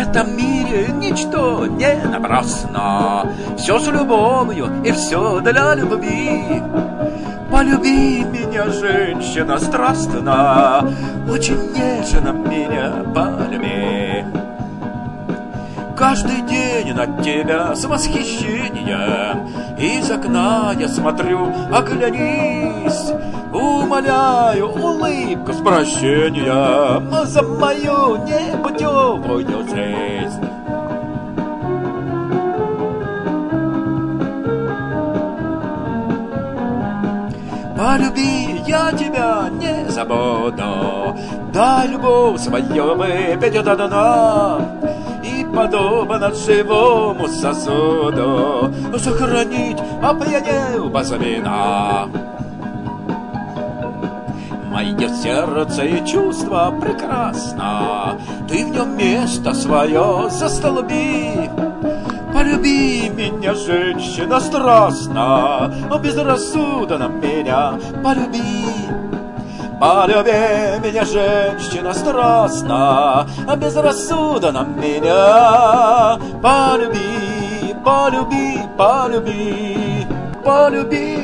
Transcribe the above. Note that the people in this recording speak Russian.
этом мире ничто не напрасно. Все с любовью и все для любви. Полюби меня, женщина, страстно, очень нежно меня полюби. Каждый день на тебя с восхищением из окна я смотрю, оглянись. Умоляю улыбку с прощением за мою непутевую жизнь. Полюби, я тебя не забуду, дай любовь свою выпить до дна. И подобно живому сосуду сохранить опьянел без вина. Мое сердце и чувство прекрасно, ты в нем место свое застолби. Полюби меня, женщина, страстно, безрассудно меня полюби. Полюби меня, женщина, страстно, безрассудно меня полюби, полюби, полюби, полюби.